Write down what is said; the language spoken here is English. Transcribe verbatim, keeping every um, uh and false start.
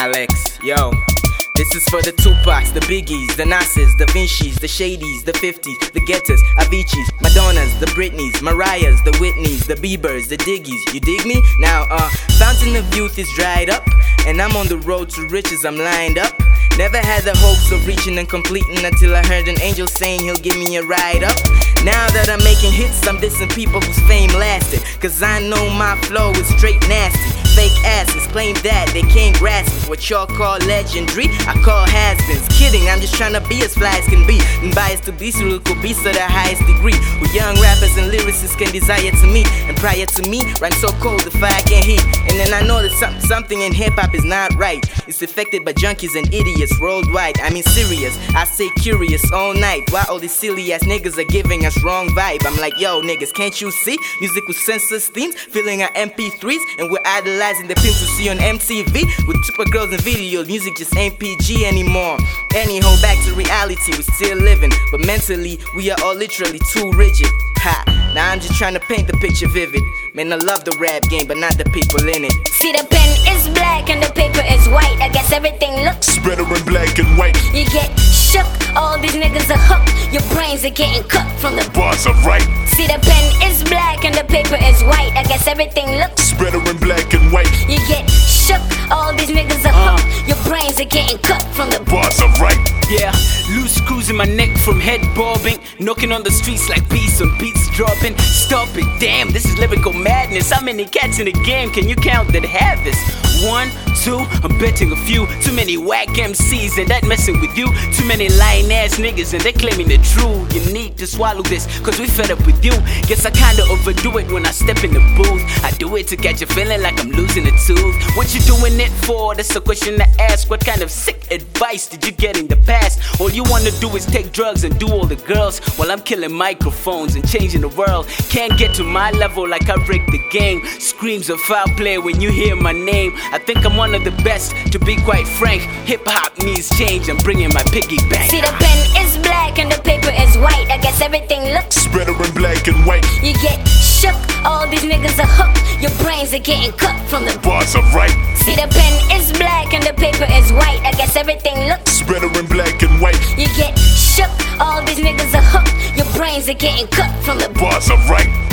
Alex, yo. This is for the Tupacs, the Biggies, the Nas's, the Vinci's, the Shadys, the fifties, the Gettas, Avicii's, Madonna's, the Britneys, Mariah's, the Whitneys, the Biebers, the Diggies. You dig me? Now, uh, fountain of youth is dried up, and I'm on the road to riches, I'm lined up. Never had the hopes of reaching and completing until I heard an angel saying he'll give me a ride up. Now that I'm making hits, I'm dissing people whose fame lasted, cause I know my flow is straight nasty. Fake asses claim that they can't grasp it. What y'all call legendary, I call has-beens. Kidding, I'm just trying to be as fly as can be, and biased to be lyrical beats to the highest degree. Who young rappers and lyricists can desire to meet, and prior to me, rhyme so cold the fire can't heat. And then I know that some, something in hip-hop is not right. It's affected by junkies and idiots worldwide. I mean serious, I stay curious all night. Why all these silly ass niggas are giving us wrong vibe? I'm like, yo niggas, can't you see? Music with senseless themes, filling our M P threes, and we're idolizing the pimps we see on M T V. With super girls and videos, music just ain't P G anymore. Anyhow, back to reality, we're still living, but mentally, we are all literally too rigid. Ha, now I'm just trying to paint the picture vivid. Man, I love the rap game, but not the people in it. See, the pen is black and the paper is white. I guess everything looks better in black and white. You get shook, all these niggas are hooked. Your brains are getting cooked from the bars are right. See, the pen is black and the paper is white. I guess everything looks better in black and white. You get shook, all these niggas are hooked. Uh, Your brains are getting cooked from the bars are right. Yeah, loose screws in my neck from head bobbing, knocking on the streets like beats on beats dropping. Stop it, damn, this is lyrical madness. How many cats in the game can you count that have this? One, two, I'm betting a few. Too many whack M Cs and that messing with you. Too many lying ass niggas and they claiming the true. You need to swallow this, cause we fed up with you. Guess I kinda overdo it when I step in the booth. I do it to catch a feeling like I'm losing a tooth. What you doing it for? That's a question to ask. What kind of sick advice did you get in the past? All you wanna do is take drugs and do all the girls, while I'm killing microphones and changing the world. Can't get to my level like I break the game. Screams of foul play when you hear my name. I think I'm one of the best, to be quite frank. Hip-hop needs change, I'm bringing my piggy bank. See, the pen is black and the paper is white. I guess everything looks better in black and white. You get shook, all these niggas are hooked. Your brains are getting cooked from the bars are right. See, the pen is black and the paper is white. I guess everything looks better in black and white. You get shook, all these niggas are hooked. Your brains are getting cooked from the bars are right.